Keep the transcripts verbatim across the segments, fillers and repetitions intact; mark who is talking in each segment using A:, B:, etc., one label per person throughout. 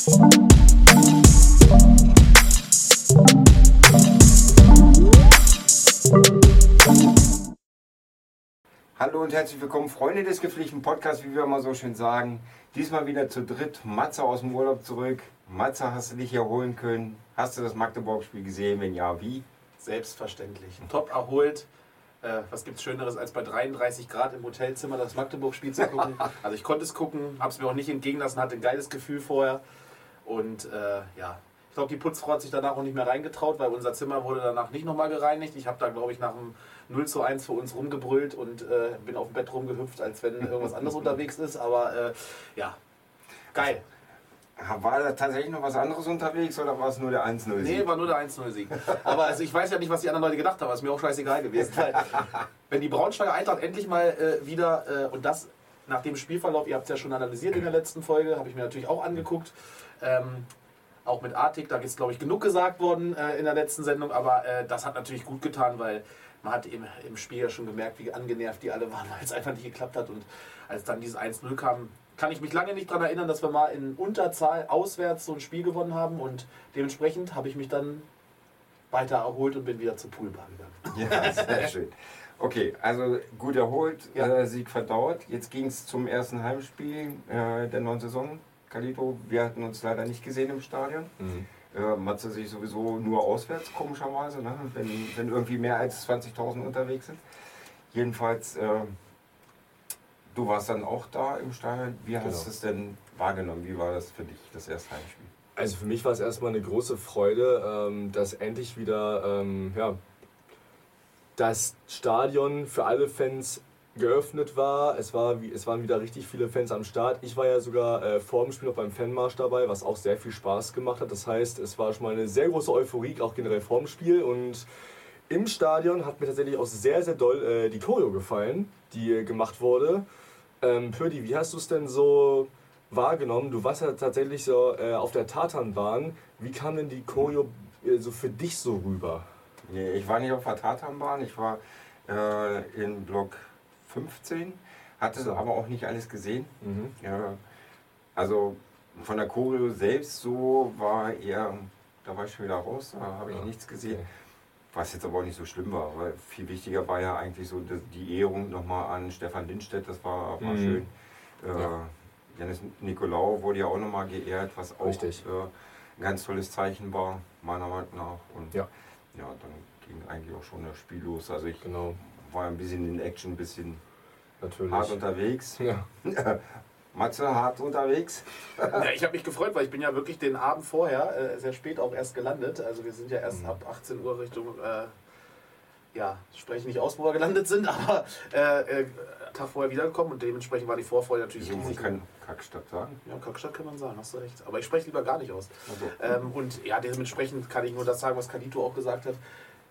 A: Hallo und herzlich willkommen, Freunde des gepflichten Podcasts, wie wir immer so schön sagen. Diesmal wieder zu dritt, Matze aus dem Urlaub zurück. Matze, hast du dich erholen können? Hast du das Magdeburg-Spiel gesehen? Wenn ja, wie?
B: Selbstverständlich. Top erholt. Äh, was gibt es Schöneres, als bei dreiunddreißig Grad im Hotelzimmer das Magdeburg-Spiel zu gucken? Also ich konnte es gucken, habe es mir auch nicht entgehen lassen, hatte ein geiles Gefühl vorher. Und äh, ja, ich glaube, die Putzfrau hat sich danach auch nicht mehr reingetraut, weil unser Zimmer wurde danach nicht nochmal gereinigt. Ich habe da, glaube ich, nach einem null zu eins für uns rumgebrüllt und äh, bin auf dem Bett rumgehüpft, als wenn irgendwas anderes unterwegs ist. Aber äh, ja, geil.
A: War da tatsächlich noch was anderes unterwegs oder war es nur der eins null Sieg?
B: Nee, war nur der eins null Sieg. Aber also ich weiß ja nicht, was die anderen Leute gedacht haben. Ist mir auch scheißegal gewesen. Weil, wenn die Braunschweiger Eintracht endlich mal äh, wieder, äh, und das nach dem Spielverlauf, ihr habt es ja schon analysiert in der letzten Folge, habe ich mir natürlich auch angeguckt. Ähm, auch mit Artik, da ist glaube ich genug gesagt worden äh, in der letzten Sendung. Aber äh, das hat natürlich gut getan, weil man hat im, im Spiel ja schon gemerkt, wie angenervt die alle waren, weil es einfach nicht geklappt hat. Und als dann dieses eins null kam, kann ich mich lange nicht daran erinnern, dass wir mal in Unterzahl auswärts so ein Spiel gewonnen haben. Und dementsprechend habe ich mich dann weiter erholt und bin wieder zur Poolbar gegangen.
A: Ja, sehr schön. Okay, also gut erholt, ja. äh, Sieg verdauert. Jetzt ging es zum ersten Heimspiel äh, der neuen Saison. Kalito, wir hatten uns leider nicht gesehen im Stadion. Mhm. Äh, Matze sich sowieso nur auswärts, komischerweise, ne? wenn, wenn irgendwie mehr als zwanzigtausend unterwegs sind. Jedenfalls, äh, du warst dann auch da im Stadion. Wie hast du genau. es denn wahrgenommen? Wie war das für dich, das erste Heimspiel?
C: Also für mich war es erstmal eine große Freude, ähm, dass endlich wieder ähm, ja, das Stadion für alle Fans geöffnet war. Es, war. es waren wieder richtig viele Fans am Start. Ich war ja sogar äh, vor dem Spiel noch beim Fanmarsch dabei, was auch sehr viel Spaß gemacht hat. Das heißt, es war schon mal eine sehr große Euphorie, auch generell vor dem Spiel. Und im Stadion hat mir tatsächlich auch sehr, sehr doll äh, die Choreo gefallen, die äh, gemacht wurde. Ähm, Pödi, wie hast du es denn so wahrgenommen? Du warst ja tatsächlich so äh, auf der Tatanbahn. Wie kam denn die Choreo äh, so für dich so rüber?
A: Nee, ich war nicht auf der Tatanbahn, ich war äh, in Block fünfzehn, hatte so. aber auch nicht alles gesehen. Mhm. Ja, also von der Choreo selbst so war eher, da war ich schon wieder raus, da habe ich ja. nichts gesehen. Okay. Was jetzt aber auch nicht so schlimm war, weil viel wichtiger war ja eigentlich so die Ehrung nochmal an Stefan Lindstedt, das war, war mhm. schön. Äh, ja. Janis Nikolaou wurde ja auch nochmal geehrt, was auch äh, ein ganz tolles Zeichen war, meiner Meinung nach. Und ja, ja dann ging eigentlich auch schon das Spiel los. Also ich genau. war ein bisschen in Action, ein bisschen Natürlich. hart unterwegs. Ja. Matze, hart unterwegs.
B: Ja, ich habe mich gefreut, weil ich bin ja wirklich den Abend vorher, äh, sehr spät auch erst gelandet. Also wir sind ja erst mhm. ab achtzehn Uhr Richtung, äh, ja, spreche nicht aus, wo wir gelandet sind, aber äh, äh, Tag vorher wiedergekommen und dementsprechend war die Vorfreude natürlich
A: riesig. Man kann Kackstadt sagen.
B: Ja, Kackstadt kann man sagen, hast du recht. Aber ich spreche lieber gar nicht aus. Also. Ähm, und ja, dementsprechend kann ich nur das sagen, was Kalito auch gesagt hat.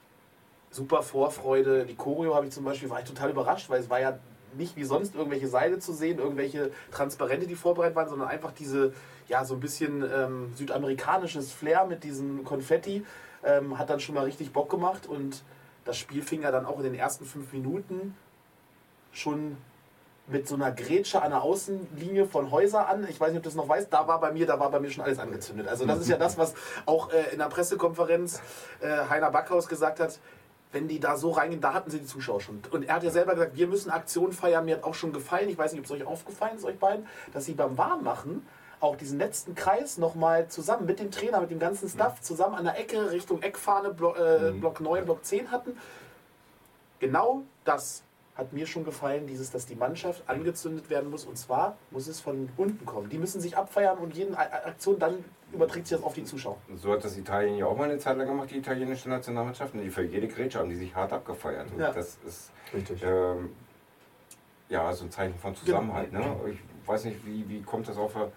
B: Super Vorfreude. Die Choreo habe ich zum Beispiel, war ich total überrascht, weil es war ja nicht wie sonst irgendwelche Seile zu sehen, irgendwelche Transparente, die vorbereitet waren, sondern einfach diese, ja, so ein bisschen ähm, südamerikanisches Flair mit diesem Konfetti. Ähm, hat dann schon mal richtig Bock gemacht und das Spiel fing ja dann auch in den ersten fünf Minuten schon mit so einer Grätsche an der Außenlinie von Häuser an. Ich weiß nicht, ob du das noch weißt. Da war bei mir, da war bei mir schon alles angezündet. Also das ist ja das, was auch äh, in der Pressekonferenz äh, Heiner Backhaus gesagt hat. Wenn die da so reingehen, da hatten sie die Zuschauer schon. Und er hat ja selber gesagt, wir müssen Aktionen feiern. Mir hat auch schon gefallen, ich weiß nicht, ob es euch aufgefallen ist, euch beiden, dass sie beim Warmmachen auch diesen letzten Kreis nochmal zusammen mit dem Trainer, mit dem ganzen Staff, zusammen an der Ecke Richtung Eckfahne, Block, äh, Block neun, Block zehn hatten. Genau das hat mir schon gefallen, dieses, dass die Mannschaft angezündet werden muss. Und zwar muss es von unten kommen. Die müssen sich abfeiern und jede Aktion, dann überträgt sich das auf die Zuschauer.
A: So hat das Italien ja auch mal eine Zeit lang gemacht, die italienische Nationalmannschaft. Und die für jede Grätsche haben die sich hart abgefeiert. Und ja. das ist ähm, ja so ein Zeichen von Zusammenhalt. Genau. Ne? Ich weiß nicht, wie, wie kommt das auf der,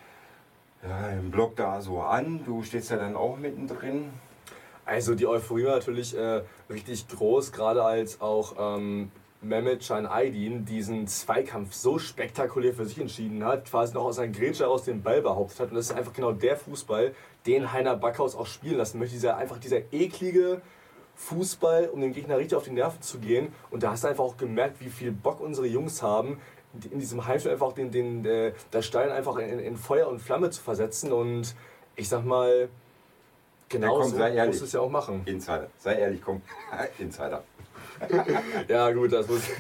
A: ja, im Block da so an? Du stehst ja dann auch mittendrin.
C: Also die Euphorie war natürlich äh, richtig groß, gerade als auch ähm, Mehmet Can Aydin diesen Zweikampf so spektakulär für sich entschieden hat, quasi noch aus einer Grätsche aus dem Ball behauptet hat. Und das ist einfach genau der Fußball, den Heiner Backhaus auch spielen lassen möchte. Dieser, einfach dieser eklige Fußball, um den Gegner richtig auf die Nerven zu gehen. Und da hast du einfach auch gemerkt, wie viel Bock unsere Jungs haben, in diesem Heimspiel einfach den, den, äh, der Stein einfach in, in Feuer und Flamme zu versetzen. Und ich sag mal, genau
A: ja, komm,
C: so
A: muss
C: es ja auch machen.
A: Insider, sei ehrlich, komm, Insider.
C: Ja gut, das muss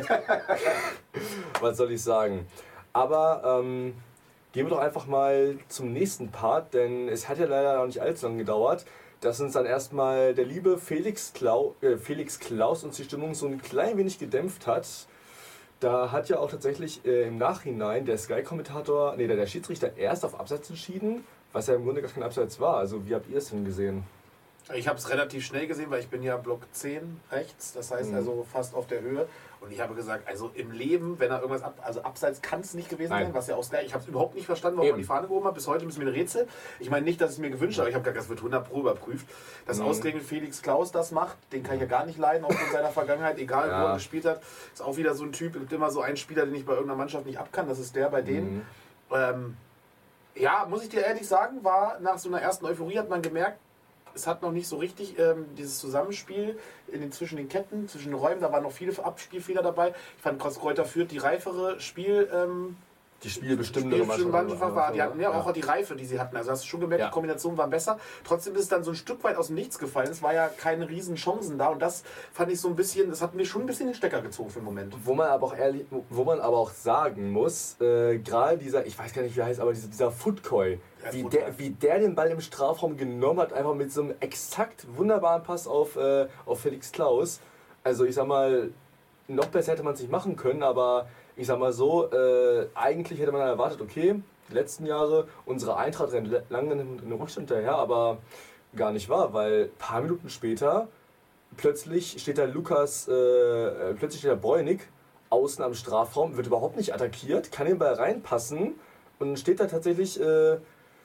C: was soll ich sagen. Aber ähm, gehen wir doch einfach mal zum nächsten Part, denn es hat ja leider noch nicht allzu lange gedauert, dass uns dann erstmal der liebe Felix, Klau, äh, Felix Klaus uns die Stimmung so ein klein wenig gedämpft hat. Da hat ja auch tatsächlich äh, im Nachhinein der Sky-Kommentator, nee, der, der Schiedsrichter erst auf Abseits entschieden, was ja im Grunde gar kein Abseits war. Also wie habt ihr es denn gesehen?
B: Ich habe es relativ schnell gesehen, weil ich bin ja Block zehn rechts, das heißt mhm. also fast auf der Höhe. Und ich habe gesagt, also im Leben, wenn er irgendwas ab, also abseits kann es nicht gewesen Nein. sein, was ja auch Sky. Ich habe es überhaupt nicht verstanden, warum Eben. man die Fahne gehoben hat. Bis heute ist mir ein Rätsel. Ich meine nicht, dass ich es mir gewünscht habe, aber ich habe gesagt, das wird hundert Pro überprüft. Dass mhm. ausgerechnet Felix Klaus das macht, den kann ich ja gar nicht leiden, auch von seiner Vergangenheit, egal ja. wo er gespielt hat. Ist auch wieder so ein Typ, gibt immer so einen Spieler, den ich bei irgendeiner Mannschaft nicht abkann. Das ist der bei denen. Mhm. Ähm, ja, muss ich dir ehrlich sagen, war nach so einer ersten Euphorie hat man gemerkt, es hat noch nicht so richtig ähm, dieses Zusammenspiel in den, zwischen den Ketten, zwischen den Räumen, da waren noch viele Abspielfehler dabei. Ich fand, Kräuter Fürth die reifere Spiel... Ähm,
C: die spielbestimmende
B: Mannschaft war. Die hatten ja, ja auch die Reife, die sie hatten. Also hast du schon gemerkt, ja. die Kombinationen waren besser. Trotzdem ist es dann so ein Stück weit aus dem Nichts gefallen. Es war ja keine riesen Chancen da. Und das fand ich so ein bisschen, das hat mir schon ein bisschen den Stecker gezogen für den Moment.
C: Wo man aber auch ehrlich, wo man aber auch sagen muss, äh, gerade dieser, ich weiß gar nicht wie er heißt, aber dieser, dieser Footkoi, ja, wie, der, wie der den Ball im Strafraum genommen hat, einfach mit so einem exakt wunderbaren Pass auf, äh, auf Felix Klaus. Also ich sag mal, noch besser hätte man es nicht machen können, aber ich sag mal so, äh, eigentlich hätte man dann erwartet, okay, die letzten Jahre, unsere Eintracht rennt lange in den Rückstand hinterher, aber gar nicht wahr, weil ein paar Minuten später plötzlich steht da Lukas, äh, plötzlich steht da Bräunig außen am Strafraum, wird überhaupt nicht attackiert, kann den Ball reinpassen und dann steht da tatsächlich, äh,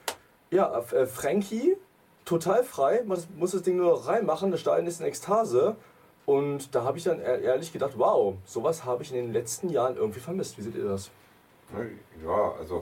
C: ja, äh, Frankie total frei, man muss das Ding nur noch reinmachen, das Stadion ist in Ekstase. Und da habe ich dann ehrlich gedacht, wow, sowas habe ich in den letzten Jahren irgendwie vermisst. Wie seht ihr das?
A: Ja, also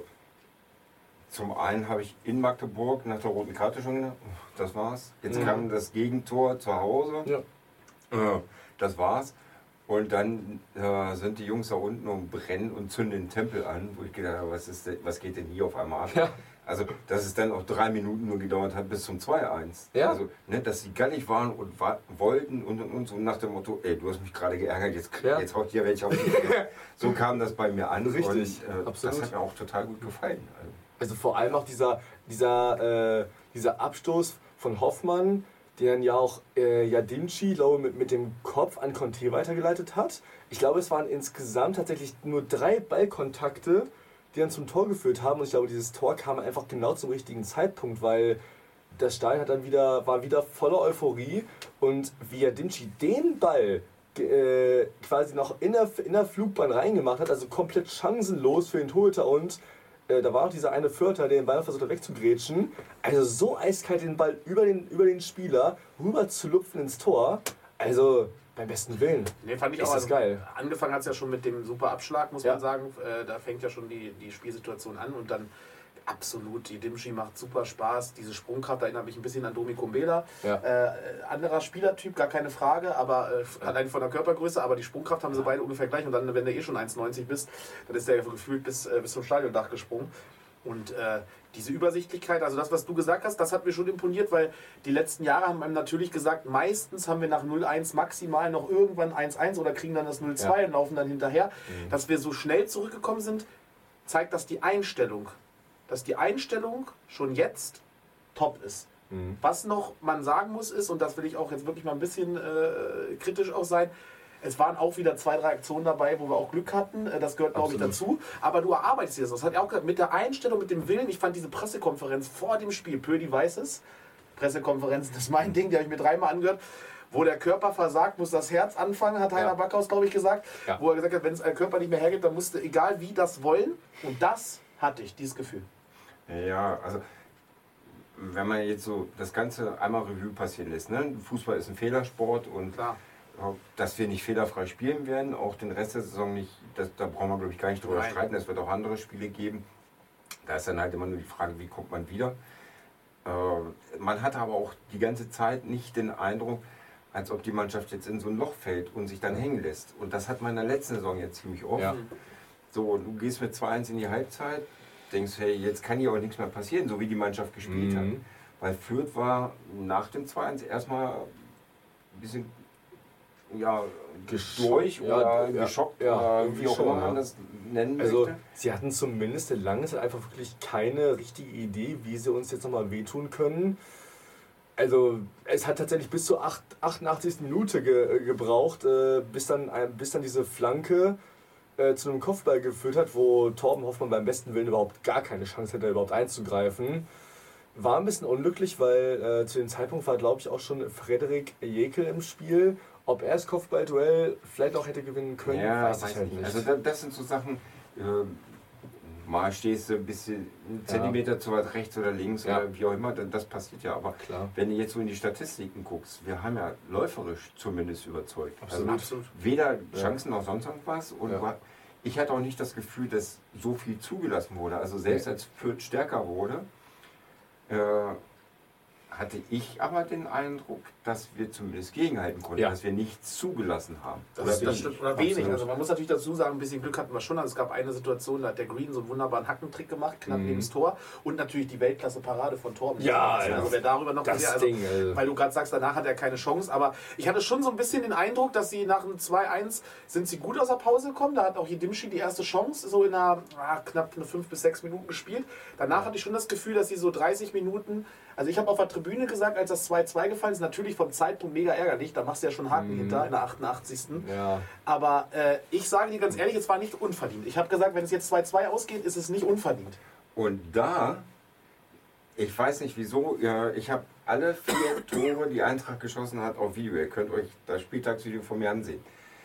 A: zum einen habe ich in Magdeburg nach der roten Karte schon gedacht, das war's. Jetzt mhm. kam das Gegentor zu Hause, ja. äh, das war's. Und dann äh, sind die Jungs da unten und brennen und zünden den Tempel an, wo ich gedacht habe, was, ist denn, was geht denn hier auf einmal ab? Ja. Also, dass es dann auch drei Minuten nur gedauert hat bis zum zwei eins. Ja. Also, ne, dass sie gallig waren und wa wollten und, und, und so nach dem Motto, ey, du hast mich gerade geärgert, jetzt, ja. jetzt haut hier welche auf die Ecke. So kam das bei mir an.
C: Richtig,
A: und, äh, das hat mir auch total gut gefallen. Also,
C: also vor allem auch dieser, dieser, äh, dieser Abstoß von Hoffmann, der ja auch äh, Jadinci, glaube mit, mit dem Kopf an Conte weitergeleitet hat. Ich glaube, es waren insgesamt tatsächlich nur drei Ballkontakte, die dann zum Tor geführt haben. Und ich glaube, dieses Tor kam einfach genau zum richtigen Zeitpunkt, weil das Stadion hat dann wieder, war wieder voller Euphorie. Und wie Jadinci den Ball äh, quasi noch in der, in der Flugbahn reingemacht hat, also komplett chancenlos für den Torhüter und äh, da war noch dieser eine Vierter, der den Ball versucht hat wegzugrätschen. Also so eiskalt den Ball über den, über den Spieler rüber zu lupfen ins Tor. Also beim besten Willen.
B: Nee, fand ich
C: ist
B: auch.
C: Das
B: also,
C: geil.
B: Angefangen hat es ja schon mit dem super Abschlag, muss
C: ja.
B: man sagen. Äh, da fängt ja schon die, die Spielsituation an und dann absolut, die Dimschi macht super Spaß. Diese Sprungkraft erinnert mich ein bisschen an Domi Kumbela. Ja. Äh, anderer Spielertyp, gar keine Frage, aber äh, ja. allein von der Körpergröße, aber die Sprungkraft haben sie beide ungefähr gleich. Und dann, wenn du eh schon eins neunzig bist, dann ist der gefühlt bis, äh, bis zum Stadiondach gesprungen. Und äh, diese Übersichtlichkeit, also das, was du gesagt hast, das hat mir schon imponiert, weil die letzten Jahre haben einem natürlich gesagt, meistens haben wir nach null eins maximal noch irgendwann eins eins oder kriegen dann das null zwei ja. und laufen dann hinterher. Mhm. Dass wir so schnell zurückgekommen sind, zeigt, dass die Einstellung, dass die Einstellung schon jetzt top ist. Mhm. Was noch man sagen muss ist, und das will ich auch jetzt wirklich mal ein bisschen äh, kritisch auch sein, es waren auch wieder zwei, drei Aktionen dabei, wo wir auch Glück hatten. Das gehört, glaube ich, dazu. Aber du erarbeitest dir das. Das hat er auch gesagt, mit der Einstellung, mit dem Willen. Ich fand diese Pressekonferenz vor dem Spiel, Pödi weiß es, Pressekonferenzen, das ist mein Ding, die habe ich mir dreimal angehört, wo der Körper versagt, muss das Herz anfangen, hat Heiner ja. Backhaus, glaube ich, gesagt. Ja. Wo er gesagt hat, wenn es ein Körper nicht mehr hergibt, dann musste, egal wie, das wollen. Und das hatte ich, dieses Gefühl.
A: Ja, also wenn man jetzt so das Ganze einmal Revue passieren lässt, ne? Fußball ist ein Fehlersport und klar. Dass wir nicht fehlerfrei spielen werden, auch den Rest der Saison nicht, das, da brauchen wir glaube ich gar nicht drüber Nein. streiten, es wird auch andere Spiele geben. Da ist dann halt immer nur die Frage, wie kommt man wieder. Äh, man hat aber auch die ganze Zeit nicht den Eindruck, als ob die Mannschaft jetzt in so ein Loch fällt und sich dann hängen lässt. Und das hat man in der letzten Saison jetzt ziemlich oft. Ja. So, du gehst mit zwei eins in die Halbzeit, denkst, hey, jetzt kann hier auch nichts mehr passieren, so wie die Mannschaft gespielt mhm. hat. Weil Fürth war nach dem zwei eins erstmal ein bisschen ja, durch ja, oder ja, geschockt
C: ja,
A: oder wie auch immer man das nennen
C: also,
A: möchte.
C: Sie hatten zumindest lange Zeit einfach wirklich keine richtige Idee, wie sie uns jetzt nochmal wehtun können. Also es hat tatsächlich bis zur achtundachtzigsten Minute ge, gebraucht, äh, bis, dann, äh, bis dann diese Flanke äh, zu einem Kopfball geführt hat, wo Torben Hoffmann beim besten Willen überhaupt gar keine Chance hätte, überhaupt einzugreifen. War ein bisschen unglücklich, weil äh, zu dem Zeitpunkt war, glaube ich, auch schon Frederik Jekyll im Spiel. Ob er das Kopfballduell vielleicht auch hätte gewinnen können,
A: ja,
C: weiß ich halt nicht.
A: Also das, das sind so Sachen, äh, mal stehst du ein bisschen einen Zentimeter ja. zu weit rechts oder links ja. oder wie auch immer, das passiert ja. Aber
C: klar.
A: Wenn du jetzt so in die Statistiken guckst, wir haben ja läuferisch zumindest überzeugt.
C: Absolut.
A: Also
C: Absolut.
A: Weder Chancen ja. noch sonst irgendwas. Und
C: ja.
A: ich hatte auch nicht das Gefühl, dass so viel zugelassen wurde. Also selbst ja. als Fürth stärker wurde, äh, hatte ich aber den Eindruck, dass wir zumindest gegenhalten konnten, ja. dass wir nichts zugelassen haben.
B: Das oder, ist, das stimmt, oder wenig. Absolut. Also man muss natürlich dazu sagen, ein bisschen Glück hatten wir schon. Also es gab eine Situation, da hat der Green so einen wunderbaren Hackentrick gemacht, knapp mhm. neben das Tor. Und natürlich die Weltklasse-Parade von Torben.
C: Ja,
B: also,
C: ja.
B: also wer darüber noch
C: das
B: mehr, also,
C: Ding, also.
B: weil du gerade sagst, danach hat er keine Chance. Aber ich hatte schon so ein bisschen den Eindruck, dass sie nach einem zwei eins sind sie gut aus der Pause gekommen. Da hat auch Jedimschi die erste Chance, so in einer ah, knapp eine fünf bis sechs Minuten gespielt. Danach hatte ich schon das Gefühl, dass sie so dreißig Minuten. Also ich habe auf der Tribüne gesagt, als das zwei zwei gefallen ist, natürlich vom Zeitpunkt mega ärgerlich, da machst du ja schon Haken mhm. hinter in der achtundachtzigsten
C: Ja.
B: Aber äh, ich sage dir ganz ehrlich, es war nicht unverdient. Ich habe gesagt, wenn es jetzt zwei zwei ausgeht, ist es nicht unverdient.
A: Und da, ich weiß nicht wieso, ja, ich habe alle vier Tore, die Eintracht geschossen hat, auf Video. Ihr könnt euch das Spieltagsvideo von mir ansehen.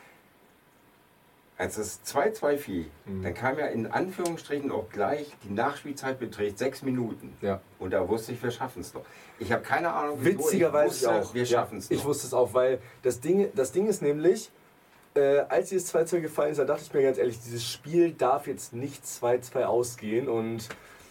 A: Als es zwei zwei fiel, mhm. dann kam ja in Anführungsstrichen auch gleich, die Nachspielzeit beträgt sechs Minuten.
C: Ja.
A: Und da wusste ich, wir schaffen es noch. Ich habe keine Ahnung,
C: wieso. Witzigerweise
A: ich wusste,
C: auch.
A: wir schaffen es
C: ja,
A: noch.
C: Ich wusste es auch, weil das Ding, das Ding ist nämlich, äh, als dieses zwei zwei gefallen ist, da dachte ich mir ganz ehrlich, dieses Spiel darf jetzt nicht zwei zwei ausgehen. Und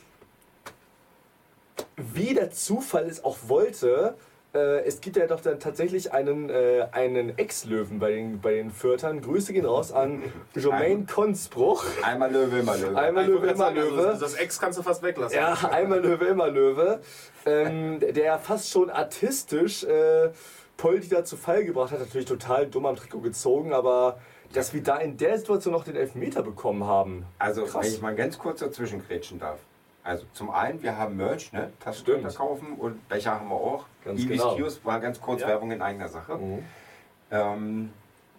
C: wie der Zufall es auch wollte, Äh, es gibt ja doch dann tatsächlich einen, äh, einen Ex-Löwen bei den, bei den Fürthern. Grüße gehen raus an Jermaine Konsbruch.
A: Einmal Löwe, immer Löwe.
C: Einmal Löwe, immer
B: sagen,
C: Löwe.
B: Also das Ex kannst du fast weglassen.
C: Ja, einmal Löwe, immer Löwe. Ähm, der fast schon artistisch äh, Poldi da zu Fall gebracht hat. Natürlich total dumm am Trikot gezogen, aber dass wir da in der Situation noch den Elfmeter bekommen haben.
A: Also,
C: krass.
A: Wenn ich mal ganz kurz dazwischen grätschen darf. Also zum einen, wir haben Merch, ne? Taschentücher kaufen und Becher haben wir auch.
C: Ganz
A: Ibis
C: genau.
A: Kiosk war ganz kurz
B: ja.
A: Werbung in eigener Sache.
C: Mhm.
A: Ähm,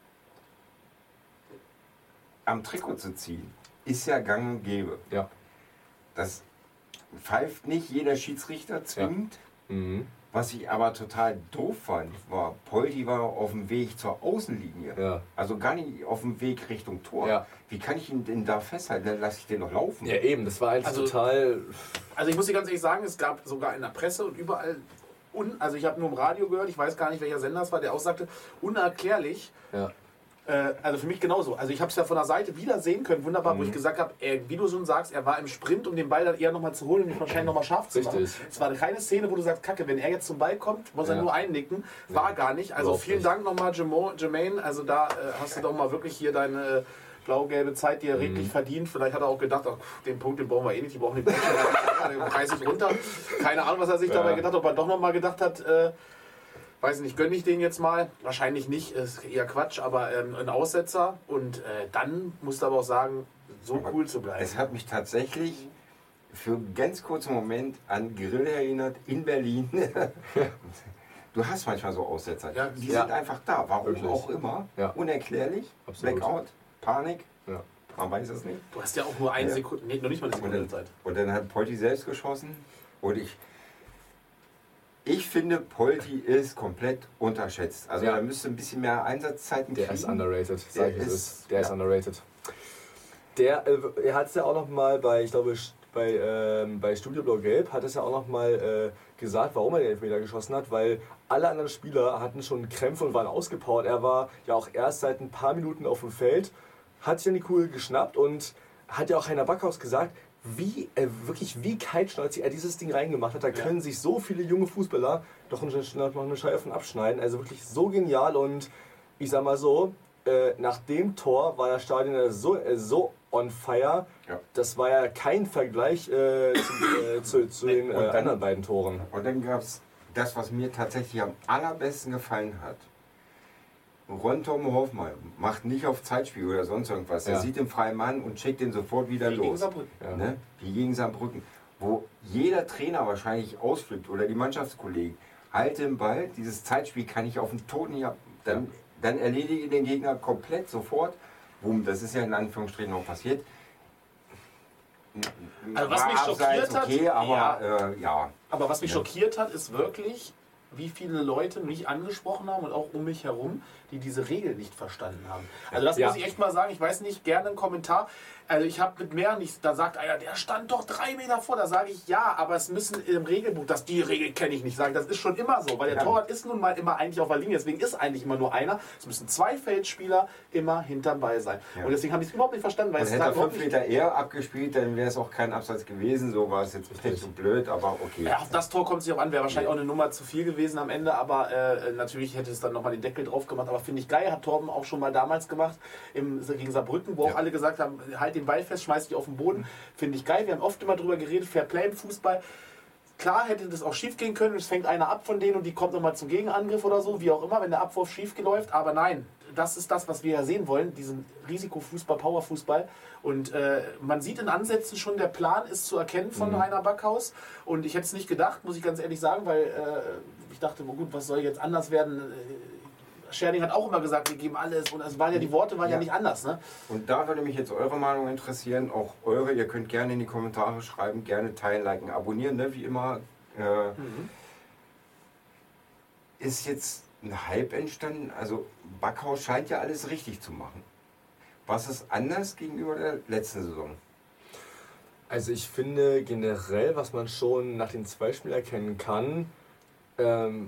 A: am Trikot zu ziehen ist ja gang und gäbe.
C: Ja.
A: Das pfeift nicht jeder Schiedsrichter zwingend.
C: Ja. Mhm.
A: Was ich aber total doof fand, war, Poldi war auf dem Weg zur Außenlinie.
C: Ja.
A: Also gar nicht auf dem Weg Richtung Tor.
C: Ja.
A: Wie kann ich ihn denn da festhalten? Dann lasse ich den noch laufen.
C: Ja, eben, das war eigentlich
B: Also-
C: total.
B: Also ich muss dir ganz ehrlich sagen, es gab sogar in der Presse und überall, un, also ich habe nur im Radio gehört, ich weiß gar nicht, welcher Sender es war, der auch sagte, unerklärlich.
C: Ja.
B: Äh, also für mich genauso. Also ich habe es ja von der Seite wieder sehen können, wunderbar,
C: Mhm.
B: wo ich gesagt habe, wie du schon sagst, er war im Sprint, um den Ball dann eher nochmal zu holen und ihn wahrscheinlich nochmal scharf zu machen.
C: Richtig.
B: Es war keine Szene, wo du sagst, Kacke, wenn er jetzt zum Ball kommt, muss er
C: Ja.
B: nur einnicken. War
C: Ja.
B: gar nicht. Also
C: Überhaupt
B: vielen
C: nicht.
B: Dank nochmal, Jamo- Jermaine. Also da äh, hast du doch mal wirklich hier deine blau-gelbe Zeit, die er redlich verdient. Vielleicht hat er auch gedacht, ach, den Punkt, den brauchen wir eh nicht, die brauchen den Punkt, den reiß ich runter. Keine Ahnung, was er sich
C: Ja.
B: dabei gedacht hat, ob er doch nochmal gedacht hat, äh, weiß nicht, gönne ich den jetzt mal? Wahrscheinlich nicht, ist eher Quatsch, aber ähm, ein Aussetzer. Und äh, dann musst du aber auch sagen, so
A: Aber
B: cool zu bleiben.
A: Es hat mich tatsächlich für einen ganz kurzen Moment an Grill erinnert in Berlin. Du hast manchmal so Aussetzer.
B: Ja,
A: die
C: ja.
A: sind einfach da, warum
C: Wirklich.
A: auch immer.
C: Ja.
A: Unerklärlich.
C: Absolut.
A: Blackout, Panik.
C: Ja.
A: Man weiß es nicht.
B: Du hast ja auch nur eine
A: Ja.
B: Sekunde, nee, noch nicht mal eine
A: Und
B: Sekunde
A: dann,
B: Zeit.
A: und dann hat Polti selbst geschossen. Und ich, ich finde, Polti ist komplett unterschätzt. Also
C: Ja.
A: er müsste ein bisschen mehr Einsatzzeiten
C: Der
A: kriegen.
C: ist underrated,
A: Der
C: sag ich es
A: ist-
C: ist. Der ist
A: ja.
C: underrated. Der, äh, er hat es ja auch noch mal bei, ich glaube, bei, ähm, bei Studio Blau-Gelb hat es ja auch noch mal äh, gesagt, warum er den Elfmeter geschossen hat, weil alle anderen Spieler hatten schon Krämpfe und waren ausgepowert. Er war ja auch erst seit ein paar Minuten auf dem Feld, hat sich dann die Kugel geschnappt und hat ja auch Heiner Backhaus gesagt, wie, äh, wirklich wie kaltschnäuzig er dieses Ding reingemacht hat. Da können sich so viele junge Fußballer doch eine, noch eine Scheibe von abschneiden. Also wirklich so genial und ich sag mal so, äh, nach dem Tor war das Stadion so, äh, so on fire.
A: Ja.
C: Das war ja kein Vergleich äh, zu, äh, zu, zu den äh,
A: dann,
C: anderen beiden Toren.
A: Und dann gab es das, was mir tatsächlich am allerbesten gefallen hat. Ron-Tom Hofmann macht nicht auf Zeitspiel oder sonst irgendwas.
C: Ja.
A: Er sieht den freien Mann und schickt den sofort wieder
B: Wie
A: los.
B: gegen Saarbrücken.
C: Ja.
A: Ne? Wie gegen Saarbrücken. Wo jeder Trainer wahrscheinlich ausflippt oder die Mannschaftskollegen. Halte den Ball, dieses Zeitspiel kann ich auf den Toten hier. Dann, ja. dann erledige den Gegner komplett sofort. Boom, das ist ja in Anführungsstrichen auch passiert.
B: Also was mich schockiert hat,
A: okay, aber
B: ja.
A: Äh, ja.
B: Aber was mich
A: ja.
B: schockiert hat, ist wirklich, wie viele Leute mich angesprochen haben und auch um mich herum, die diese Regel nicht verstanden haben. Also das
C: ja.
B: muss ich echt mal sagen. Ich weiß nicht, gerne einen Kommentar. Also ich habe mit mehr nicht, da sagt einer, der stand doch drei Meter vor. Da sage ich, ja, aber es müssen im Regelbuch, dass die Regel kenne ich nicht, sagen, das ist schon immer so. Weil der ja. Torwart ist nun mal immer eigentlich auf der Linie. Deswegen ist eigentlich immer nur einer. Es müssen zwei Feldspieler immer hinterm Ball sein. Ja. Und deswegen habe ich es überhaupt nicht verstanden. Weil
A: und
B: es
A: hätte er fünf
B: nicht
A: Meter eher abgespielt, dann wäre es auch kein Abseits gewesen. So war es jetzt nicht so blöd, aber okay.
B: Ja, auf das Tor kommt es sich auch an. Wäre wahrscheinlich ja. auch eine Nummer zu viel gewesen am Ende. Aber äh, natürlich hätte es dann nochmal den Deckel drauf gemacht. Aber finde ich geil, hat Torben auch schon mal damals gemacht im, gegen Saarbrücken, wo ja. auch alle gesagt haben, halt den Ball fest, schmeiß dich auf den Boden. Finde ich geil. Wir haben oft immer drüber geredet, Fair Play im Fußball. Klar hätte das auch schief gehen können, es fängt einer ab von denen und die kommt nochmal zum Gegenangriff oder so, wie auch immer, wenn der Abwurf schief läuft. Aber nein, das ist das, was wir ja sehen wollen, diesen Risikofußball, Powerfußball. Und äh, man sieht in Ansätzen schon, der Plan ist zu erkennen von mhm. Rainer Backhaus. Und ich hätte es nicht gedacht, muss ich ganz ehrlich sagen, weil äh, ich dachte, oh gut, was soll jetzt anders werden? Scherding hat auch immer gesagt, wir geben alles und es waren ja, die Worte waren ja, ja nicht anders. Ne?
A: Und da würde mich jetzt eure Meinung interessieren, auch eure, ihr könnt gerne in die Kommentare schreiben, gerne teilen, liken, abonnieren, ne? Wie immer. Äh, mhm. Ist jetzt ein Hype entstanden, also Backhaus scheint ja alles richtig zu machen. Was ist anders gegenüber der letzten Saison?
C: Also ich finde generell, was man schon nach den zwei Spielen erkennen kann, ähm,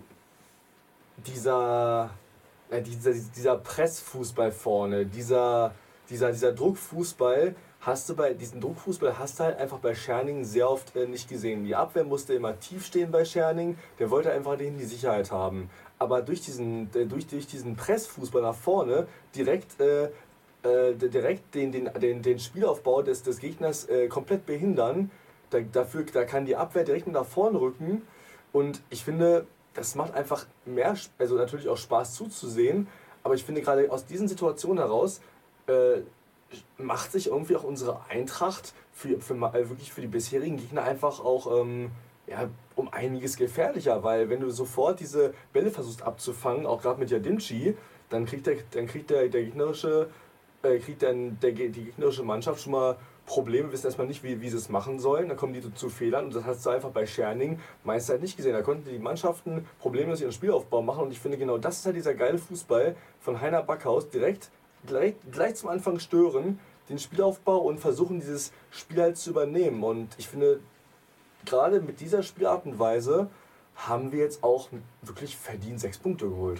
C: dieser... Dieser, dieser Pressfußball vorne, dieser, dieser, dieser Druckfußball, hast du bei diesen Druckfußball hast du halt einfach bei Scherning sehr oft äh, nicht gesehen. Die Abwehr musste immer tief stehen bei Scherning, der wollte einfach denen die Sicherheit haben. Aber durch diesen, äh, durch, durch diesen Pressfußball nach vorne direkt, äh, äh, direkt den, den, den, den Spielaufbau des, des Gegners äh, komplett behindern. Da, dafür, da kann die Abwehr direkt nach vorne rücken. Und ich finde, das macht einfach mehr, also natürlich auch Spaß zuzusehen, aber ich finde gerade aus diesen Situationen heraus äh, macht sich irgendwie auch unsere Eintracht für, für wirklich für die bisherigen Gegner einfach auch ähm, ja, um einiges gefährlicher, weil wenn du sofort diese Bälle versuchst abzufangen, auch gerade mit Jadimci, dann kriegt der, dann kriegt der, der gegnerische, äh, kriegt dann der, die gegnerische Mannschaft schon mal Probleme, wissen erstmal nicht, wie, wie sie es machen sollen, dann kommen die zu, zu Fehlern und das hast du einfach bei Scherning meist halt nicht gesehen. Da konnten die Mannschaften problemlos ihren Spielaufbau machen und ich finde genau das ist halt dieser geile Fußball von Heiner Backhaus, direkt gleich, gleich zum Anfang stören, den Spielaufbau und versuchen dieses Spiel halt zu übernehmen und ich finde, gerade mit dieser Spielart und Weise haben wir jetzt auch wirklich verdient sechs Punkte geholt.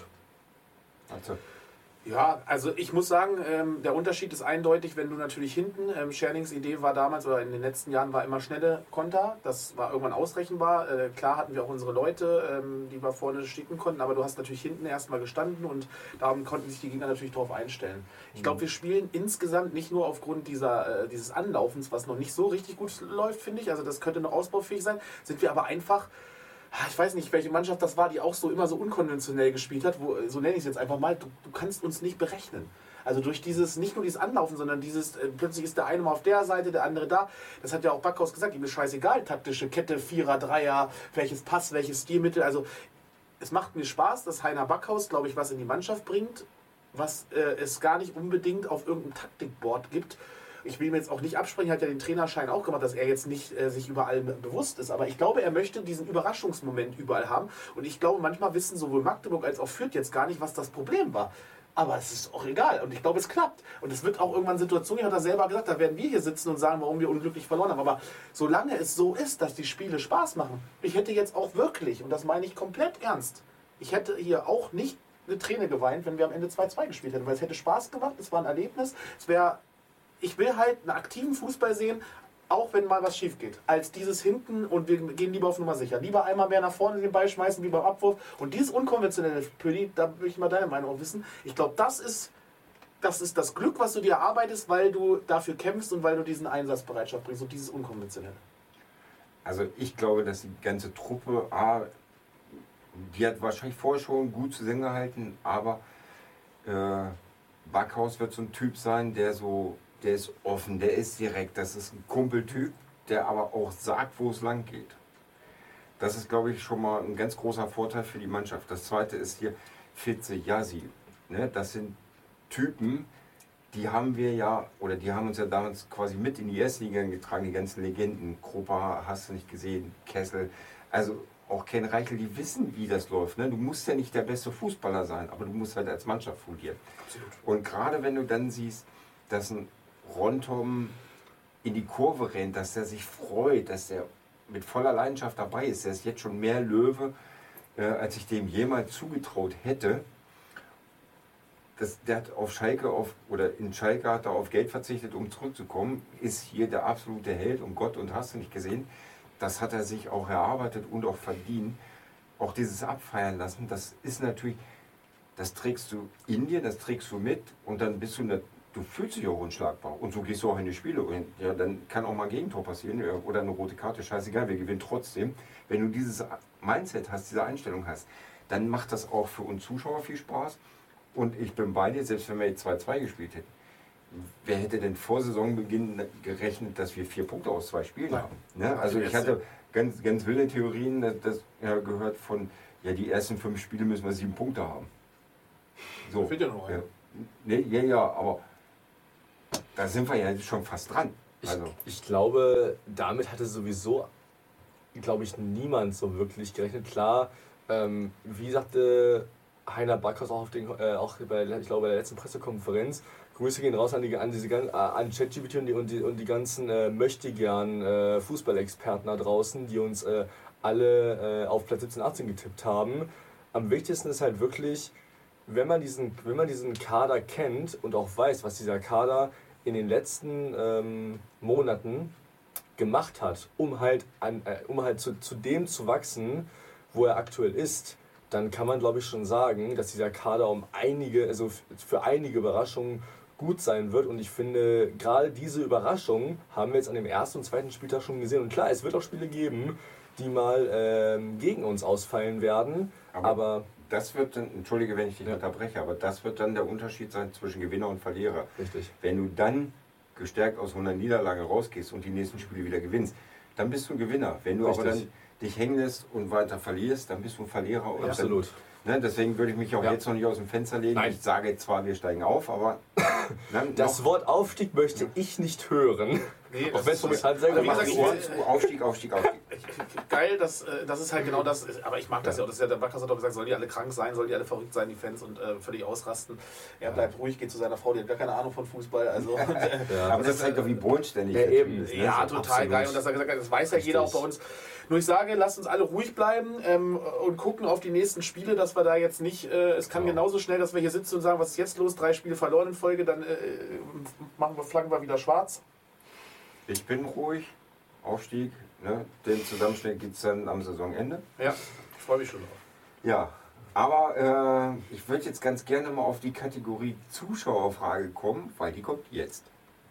A: Also.
B: Ja, also ich muss sagen, ähm, der Unterschied ist eindeutig, wenn du natürlich hinten, ähm, Schernings Idee war damals oder in den letzten Jahren war immer schnelle Konter, das war irgendwann ausrechenbar. Äh, klar hatten wir auch unsere Leute, ähm, die wir vorne sticken konnten, aber du hast natürlich hinten erstmal gestanden und darum konnten sich die Gegner natürlich darauf einstellen. Ich glaube, wir spielen insgesamt nicht nur aufgrund dieser, äh, dieses Anlaufens, was noch nicht so richtig gut läuft, finde ich, also das könnte noch ausbaufähig sein, sind wir aber einfach... Ich weiß nicht, welche Mannschaft das war, die auch so immer so unkonventionell gespielt hat, wo, so nenne ich es jetzt einfach mal, du, du kannst uns nicht berechnen. Also durch dieses, nicht nur dieses Anlaufen, sondern dieses, äh, plötzlich ist der eine mal auf der Seite, der andere da. Das hat ja auch Backhaus gesagt, ihm ist scheißegal, taktische Kette, Vierer, Dreier, welches Pass, welches Stilmittel. Also es macht mir Spaß, dass Heiner Backhaus, glaube ich, was in die Mannschaft bringt, was äh, es gar nicht unbedingt auf irgendeinem Taktikboard gibt. Ich will ihm jetzt auch nicht absprechen, hat ja den Trainerschein auch gemacht, dass er jetzt nicht äh, sich überall bewusst ist. Aber ich glaube, er möchte diesen Überraschungsmoment überall haben. Und ich glaube, manchmal wissen sowohl Magdeburg als auch Fürth jetzt gar nicht, was das Problem war. Aber es ist auch egal. Und ich glaube, es klappt. Und es wird auch irgendwann Situationen, hat er selber gesagt, da werden wir hier sitzen und sagen, warum wir unglücklich verloren haben. Aber solange es so ist, dass die Spiele Spaß machen, ich hätte jetzt auch wirklich, und das meine ich komplett ernst, ich hätte hier auch nicht eine Träne geweint, wenn wir am Ende zwei zwei gespielt hätten. Weil es hätte Spaß gemacht, es war ein Erlebnis, es wäre... Ich will halt einen aktiven Fußball sehen, auch wenn mal was schief geht. Als dieses hinten und wir gehen lieber auf Nummer sicher. Lieber einmal mehr nach vorne den Ball schmeißen wie beim Abwurf. Und dieses unkonventionelle, Pödi, da will ich mal deine Meinung auch wissen. Ich glaube, das ist das ist das Glück, was du dir erarbeitest, weil du dafür kämpfst und weil du diesen Einsatzbereitschaft bringst und dieses Unkonventionelle?
A: Also ich glaube, dass die ganze Truppe, A, die hat wahrscheinlich vorher schon gut zusammengehalten, aber äh, Backhaus wird so ein Typ sein, der so, der ist offen, der ist direkt, das ist ein Kumpeltyp, der aber auch sagt, wo es lang geht. Das ist, glaube ich, schon mal ein ganz großer Vorteil für die Mannschaft. Das zweite ist hier Fitze, Yassi. Ne? Das sind Typen, die haben wir ja, oder die haben uns ja damals quasi mit in die erste Liga getragen, die ganzen Legenden. Krupa, hast du nicht gesehen, Kessel, also auch Ken Reichel, die wissen, wie das läuft. Ne? Du musst ja nicht der beste Fußballer sein, aber du musst halt als Mannschaft fungieren. Absolut. Und gerade wenn du dann siehst, dass ein Rontom in die Kurve rennt, dass der sich freut, dass der mit voller Leidenschaft dabei ist, der ist jetzt schon mehr Löwe, äh, als ich dem jemals zugetraut hätte. Das, der hat auf Schalke auf, oder in Schalke hat er auf Geld verzichtet, um zurückzukommen, ist hier der absolute Held und Gott und hast du nicht gesehen. Das hat er sich auch erarbeitet und auch verdient. Auch dieses Abfeiern lassen, das ist natürlich, das trägst du in dir, das trägst du mit und dann bist du, eine, du fühlst dich auch unschlagbar. Und so gehst du auch in die Spiele. Und ja, dann kann auch mal ein Gegentor passieren oder eine rote Karte, scheißegal, wir gewinnen trotzdem. Wenn du dieses Mindset hast, diese Einstellung hast, dann macht das auch für uns Zuschauer viel Spaß. Und ich bin bei dir, selbst wenn wir jetzt zwei zwei gespielt hätten. Wer hätte denn vor Saisonbeginn gerechnet, dass wir vier Punkte aus zwei Spielen haben? Ne? Also ich hatte ganz, ganz wilde Theorien, das ja, gehört von, ja, die ersten fünf Spiele müssen wir sieben Punkte haben. So.
B: Fehlt ja noch ein.
A: Ja. Nee, ja, ja, aber da sind wir ja schon fast dran. Also.
C: Ich, ich glaube, damit hatte sowieso, glaube ich, niemand so wirklich gerechnet. Klar, ähm, wie sagte Heiner Backhaus auch, auf den, äh, auch bei, ich glaube, bei der letzten Pressekonferenz, Grüße gehen raus an, die, an, diese, an ChatGPT und die, und, die, und die ganzen äh, möchtegern äh, Fußballexperten da draußen, die uns äh, alle äh, auf Platz siebzehn, achtzehn getippt haben. Am wichtigsten ist halt wirklich, wenn man diesen, wenn man diesen Kader kennt und auch weiß, was dieser Kader in den letzten ähm, Monaten gemacht hat, um halt, an, äh, um halt zu, zu dem zu wachsen, wo er aktuell ist, dann kann man, glaube ich, schon sagen, dass dieser Kader um einige, also für einige Überraschungen gut sein wird. Und ich finde, gerade diese Überraschungen haben wir jetzt an dem ersten und zweiten Spieltag schon gesehen. Und klar, es wird auch Spiele geben, die mal ähm, gegen uns ausfallen werden. Aber, aber
A: das wird dann, entschuldige, wenn ich dich ja. unterbreche, aber das wird dann der Unterschied sein zwischen Gewinner und Verlierer.
C: Richtig.
A: Wenn du dann gestärkt aus einer Niederlage rausgehst und die nächsten Spiele wieder gewinnst, dann bist du ein Gewinner. Wenn du Richtig. aber dann dich hängen lässt und weiter verlierst, dann bist du ein Verlierer. Und
C: Absolut.
A: Dann, ne, deswegen würde ich mich auch ja. jetzt noch nicht aus dem Fenster legen.
C: Nein.
A: Ich sage zwar, wir steigen auf, aber...
C: Ne, das noch. Wort Aufstieg möchte ich nicht hören.
B: Nee,
C: auch wenn es momentan sehr
A: gut ist. Aufstieg, Aufstieg, Aufstieg.
B: Geil, das, das ist halt genau das. Aber ich mag das ja auch. Das ist ja, der Backhaus hat auch gesagt, sollen die alle krank sein, sollen die alle verrückt sein, die Fans, und äh, völlig ausrasten. Er bleibt ruhig, geht zu seiner Frau, die hat gar keine Ahnung von Fußball. Also,
A: ja. Aber das zeigt doch, wie bodenständig
C: ja, eben.
B: ist. Ne? Ja, so total absolut. Geil. Und das, hat gesagt, das weiß ja jeder auch bei uns. Nur ich sage, lasst uns alle ruhig bleiben ähm, und gucken auf die nächsten Spiele, dass wir da jetzt nicht, äh, es kann ja. genauso schnell, dass wir hier sitzen und sagen, was ist jetzt los, drei Spiele verloren in Folge, dann äh, machen wir, flaggen wir wieder schwarz.
A: Ich bin ruhig, Aufstieg, ne? Den Zusammenschnitt gibt es dann am Saisonende.
B: Ja, ich freue mich schon drauf.
A: Ja, aber äh, ich würde jetzt ganz gerne mal auf die Kategorie Zuschauerfrage kommen, weil die kommt jetzt.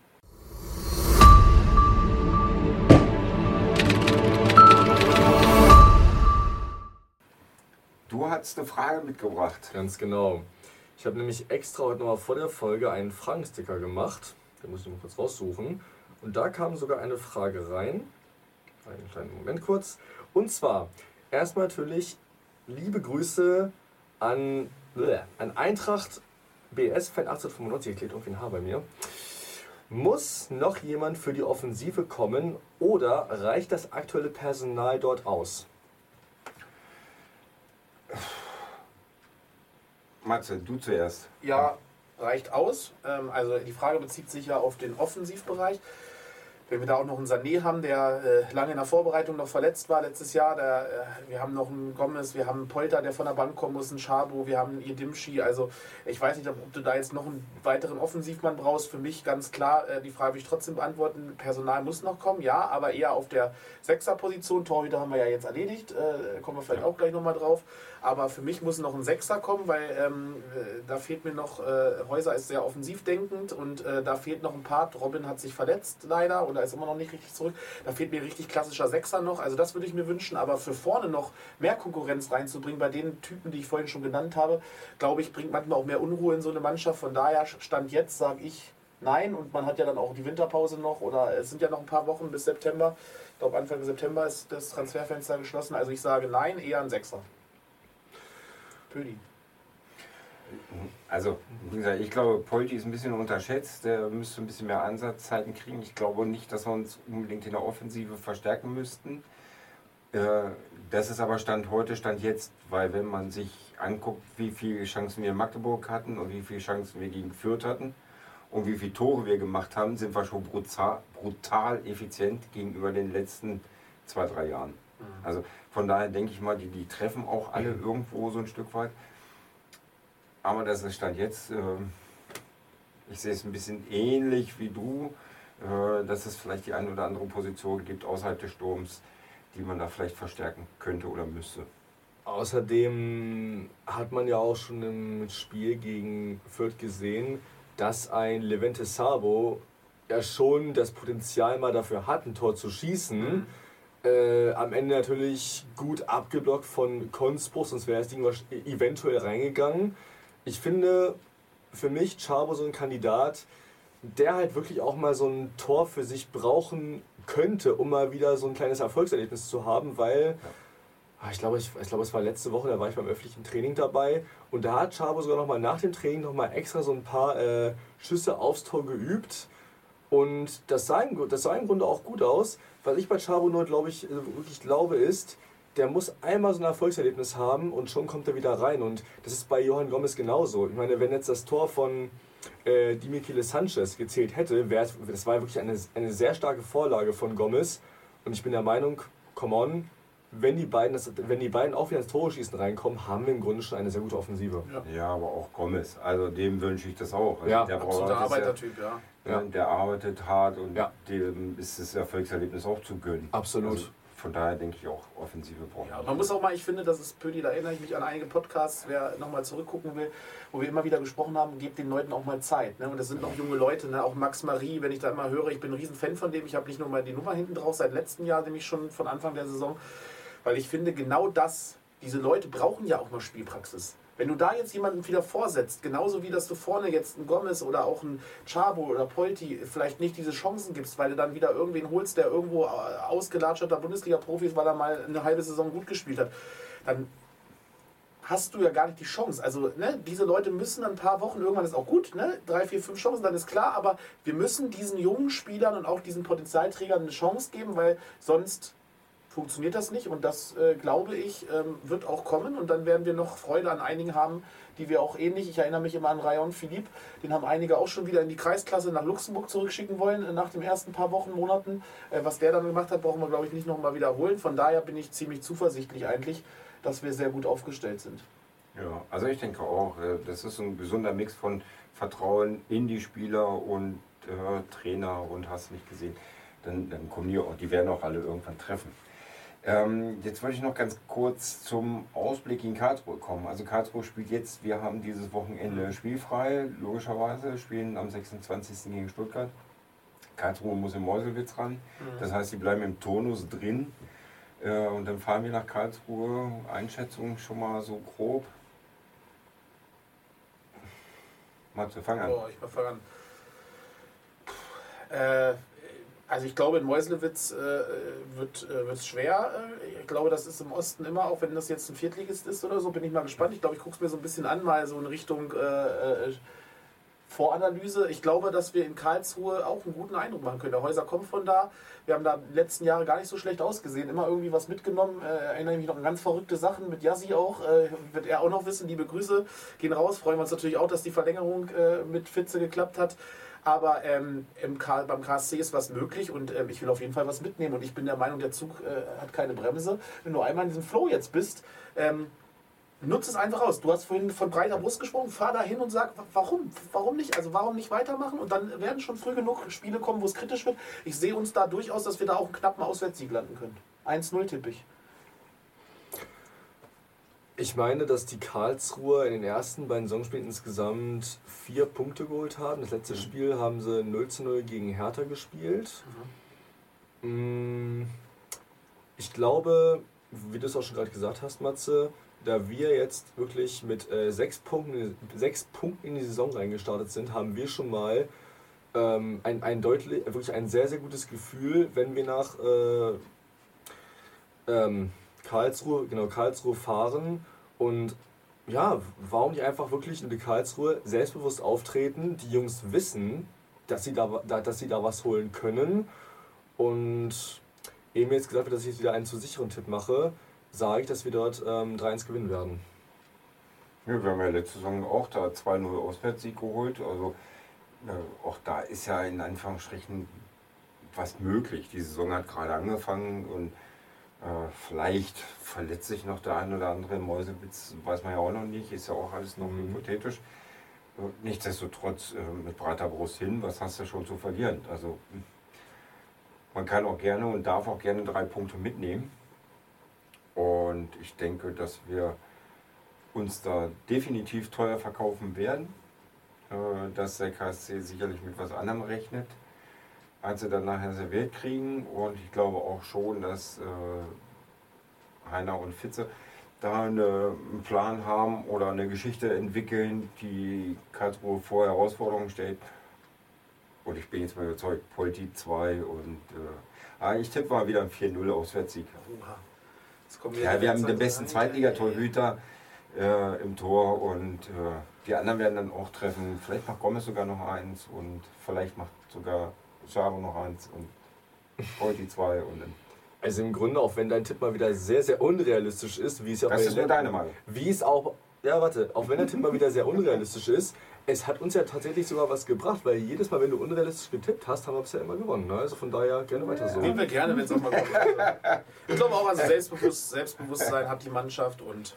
A: Du hast eine Frage mitgebracht.
C: Ganz genau. Ich habe nämlich extra heute nochmal vor der Folge einen Fragensticker gemacht. Den muss ich mal kurz raussuchen. Und da kam sogar eine Frage rein. Einen kleinen Moment kurz. Und zwar, erstmal natürlich liebe Grüße an, bleh, an Eintracht B S-Fan achtzehnhundertfünfundneunzig. Hier klebt irgendwie ein Haar bei mir. Muss noch jemand für die Offensive kommen oder reicht das aktuelle Personal dort aus?
A: Matze, du zuerst.
B: Ja, reicht aus. Also die Frage bezieht sich ja auf den Offensivbereich. Wenn wir da auch noch einen Sané haben, der äh, lange in der Vorbereitung noch verletzt war letztes Jahr, der, äh, wir haben noch einen Gomez, wir haben einen Polter, der von der Bank kommen muss, einen Schabo, wir haben einen Yedimshi. Also ich weiß nicht, ob du da jetzt noch einen weiteren Offensivmann brauchst. Für mich ganz klar, äh, die Frage will ich trotzdem beantworten. Personal muss noch kommen, ja, aber eher auf der Sechser-Position. Torhüter haben wir ja jetzt erledigt, äh, kommen wir vielleicht auch gleich nochmal drauf. Aber für mich muss noch ein Sechser kommen, weil ähm, äh, da fehlt mir noch, äh, Häuser ist sehr offensiv denkend und äh, da fehlt noch ein Part. Robin hat sich verletzt leider oder ist immer noch nicht richtig zurück. Da fehlt mir richtig klassischer Sechser noch, also das würde ich mir wünschen. Aber für vorne noch mehr Konkurrenz reinzubringen, bei den Typen, die ich vorhin schon genannt habe, glaube ich, bringt manchmal auch mehr Unruhe in so eine Mannschaft. Von daher, Stand jetzt, sage ich nein. Und man hat ja dann auch die Winterpause noch oder es sind ja noch ein paar Wochen bis September. Ich glaube, Anfang September ist das Transferfenster geschlossen. Also ich sage nein, eher ein Sechser. Pödi.
A: Also, wie gesagt, ich glaube, Polti ist ein bisschen unterschätzt. Der müsste ein bisschen mehr Ansatzzeiten kriegen. Ich glaube nicht, dass wir uns unbedingt in der Offensive verstärken müssten. Das ist aber Stand heute, Stand jetzt, weil wenn man sich anguckt, wie viele Chancen wir in Magdeburg hatten und wie viele Chancen wir gegen Fürth hatten und wie viele Tore wir gemacht haben, sind wir schon brutal, brutal effizient gegenüber den letzten zwei, drei Jahren. Also von daher denke ich mal, die, die treffen auch alle irgendwo so ein Stück weit. Aber das ist Stand jetzt, äh, ich sehe es ein bisschen ähnlich wie du, äh, dass es vielleicht die eine oder andere Position gibt außerhalb des Sturms, die man da vielleicht verstärken könnte oder müsste.
C: Außerdem hat man ja auch schon im Spiel gegen Fürth gesehen, dass ein Levente Sabo ja schon das Potenzial mal dafür hat, ein Tor zu schießen. Mhm. Äh, am Ende natürlich gut abgeblockt von Konspruch, sonst wäre das Ding eventuell reingegangen. Ich finde für mich Chabo so ein Kandidat, der halt wirklich auch mal so ein Tor für sich brauchen könnte, um mal wieder so ein kleines Erfolgserlebnis zu haben, weil ja. ich glaube, ich, ich glaube, es war letzte Woche, da war ich beim öffentlichen Training dabei und da hat Chabo sogar noch mal nach dem Training noch mal extra so ein paar äh, Schüsse aufs Tor geübt und das sah, im, das sah im Grunde auch gut aus. Was ich bei Chabo nur, glaube ich, wirklich glaube, ist, der muss einmal so ein Erfolgserlebnis haben und schon kommt er wieder rein. Und das ist bei Johan Gomez genauso. Ich meine, wenn jetzt das Tor von äh, Dimichele Sanchez gezählt hätte, wär, das war wirklich eine, eine sehr starke Vorlage von Gomez. Und ich bin der Meinung, come on, wenn die beiden, das, wenn die beiden auch wieder ins Tore schießen reinkommen, haben wir im Grunde schon eine sehr gute Offensive.
A: Ja, ja, aber auch Gomez, also dem wünsche ich das auch. Also
C: ja,
A: der
B: absoluter Arbeitertyp, ja.
A: Ja. Der arbeitet hart und
C: ja.
A: dem ist das Erfolgserlebnis auch zu gönnen.
C: Absolut.
A: Also von daher denke ich auch, Offensive brauchen wir.
B: Ja, man muss auch mal, ich finde, das ist Pödi, da erinnere ich mich an einige Podcasts, wer nochmal zurückgucken will, wo wir immer wieder gesprochen haben, gebt den Leuten auch mal Zeit. Ne? Und das sind noch junge Leute, ne? Auch Max Marie, wenn ich da immer höre, ich bin ein Riesenfan von dem, ich habe nicht nur mal die Nummer hinten drauf, seit letztem Jahr, nämlich schon von Anfang der Saison, weil ich finde, genau das, diese Leute brauchen ja auch mal Spielpraxis. Wenn du da jetzt jemanden wieder vorsetzt, genauso wie dass du vorne jetzt einen Gomez oder auch einen Chabo oder Polti vielleicht nicht diese Chancen gibst, weil du dann wieder irgendwen holst, der irgendwo ausgelatscherter Bundesliga-Profi ist, weil er mal eine halbe Saison gut gespielt hat, dann hast du ja gar nicht die Chance. Also ne, diese Leute müssen ein paar Wochen, irgendwann ist auch gut, ne, drei, vier, fünf Chancen, dann ist klar, aber wir müssen diesen jungen Spielern und auch diesen Potenzialträgern eine Chance geben, weil sonst funktioniert das nicht und das, äh, glaube ich, ähm, wird auch kommen und dann werden wir noch Freude an einigen haben, die wir auch ähnlich, ich erinnere mich immer an Rayon Philippe, den haben einige auch schon wieder in die Kreisklasse nach Luxemburg zurückschicken wollen, äh, nach den ersten paar Wochen, Monaten. Äh, was der dann gemacht hat, brauchen wir, glaube ich, nicht nochmal wiederholen. Von daher bin ich ziemlich zuversichtlich eigentlich, dass wir sehr gut aufgestellt sind.
A: Ja, also ich denke auch, äh, das ist ein gesunder Mix von Vertrauen in die Spieler und äh, Trainer und hast nicht gesehen, dann, dann kommen die auch, die werden auch alle irgendwann treffen. Ähm, jetzt wollte ich noch ganz kurz zum Ausblick in Karlsruhe kommen. Also Karlsruhe spielt jetzt, wir haben dieses Wochenende spielfrei, logischerweise, spielen am sechsundzwanzigsten gegen Stuttgart. Karlsruhe muss in Meuselwitz ran, das heißt, sie bleiben im Turnus drin. Äh, und dann fahren wir nach Karlsruhe. Einschätzung schon mal so grob. Matze, fang an.
B: Oh, ich mal fangen an. Äh, Also ich glaube, in Meuselwitz äh, wird es äh, schwer. Ich glaube, das ist im Osten immer, auch wenn das jetzt ein Viertligist ist oder so, bin ich mal gespannt. Ich glaube, ich gucke es mir so ein bisschen an, mal so in Richtung äh, äh, Voranalyse. Ich glaube, dass wir in Karlsruhe auch einen guten Eindruck machen können. Der Häuser kommt von da. Wir haben da die letzten Jahre gar nicht so schlecht ausgesehen. Immer irgendwie was mitgenommen. Äh, erinnere mich noch an ganz verrückte Sachen mit Yassi auch. Äh, wird er auch noch wissen. Liebe Grüße gehen raus. Freuen wir uns natürlich auch, dass die Verlängerung äh, mit Fitze geklappt hat. aber ähm, im K beim K S C ist was möglich und ähm, ich will auf jeden Fall was mitnehmen und ich bin der Meinung, der Zug äh, hat keine Bremse. Wenn du einmal in diesem Flow jetzt bist, ähm, nutze es einfach aus. Du hast vorhin von breiter Brust gesprochen, fahr da hin und sag, warum? Warum nicht? Also warum nicht weitermachen? Und dann werden schon früh genug Spiele kommen, wo es kritisch wird. Ich sehe uns da durchaus, dass wir da auch einen knappen Auswärtssieg landen können. eins null tippe ich.
C: Ich meine, dass die Karlsruher in den ersten beiden Saisonspielen insgesamt vier Punkte geholt haben. Das letzte Spiel haben sie null zu null gegen Hertha gespielt. Mhm. Ich glaube, wie du es auch schon gerade gesagt hast, Matze, da wir jetzt wirklich mit äh, sechs, Punkten, sechs Punkten in die Saison reingestartet sind, haben wir schon mal ähm, ein, ein, deutlich, wirklich ein sehr, sehr gutes Gefühl, wenn wir nach äh, ähm, Karlsruhe, genau, Karlsruhe fahren und ja, warum nicht einfach wirklich in die Karlsruhe selbstbewusst auftreten, die Jungs wissen, dass sie da, dass sie da was holen können und eben jetzt gesagt wird, dass ich jetzt wieder einen zu sicheren Tipp mache, sage ich, dass wir dort ähm, drei eins gewinnen werden.
A: Ja, wir haben ja letzte Saison auch da zwei null Auswärtssieg geholt, also äh, auch da ist ja in Anführungsstrichen was möglich. Die Saison hat gerade angefangen und Äh, vielleicht verletzt sich noch der ein oder andere Mäusewitz, weiß man ja auch noch nicht, ist ja auch alles noch mhm. hypothetisch. Äh, nichtsdestotrotz äh, mit breiter Brust hin, was hast du schon zu verlieren? Also man kann auch gerne und darf auch gerne drei Punkte mitnehmen. Und ich denke, dass wir uns da definitiv teuer verkaufen werden, äh, dass der K S C sicherlich mit was anderem rechnet, als sie dann nachher serviert kriegen. Und ich glaube auch schon, dass äh, Heiner und Fitze da eine, einen Plan haben oder eine Geschichte entwickeln, die Karlsruhe vor Herausforderungen stellt. Und ich bin jetzt mal überzeugt, Polti zwei und äh, ich tippe mal wieder ein vier null Auswärtssieg. Ja, wir haben den besten Zweitligatorhüter äh, im Tor und äh, die anderen werden dann auch treffen. Vielleicht macht Gomez sogar noch eins und vielleicht macht sogar Schabo noch eins und Polti zwei und dann.
C: Also im Grunde, auch wenn dein Tipp mal wieder sehr, sehr unrealistisch ist, wie es ja
A: das ist nur deine Meinung.
C: Wie es auch, ja warte, auch wenn der Tipp mal wieder sehr unrealistisch ist, es hat uns ja tatsächlich sogar was gebracht, weil jedes Mal, wenn du unrealistisch getippt hast, haben wir bisher immer gewonnen. Ne? Also von daher gerne weiter so.
B: Nehmen wir gerne, wenn es auch mal kommt. Ich glaube auch, also Selbstbewusst, Selbstbewusstsein hat die Mannschaft und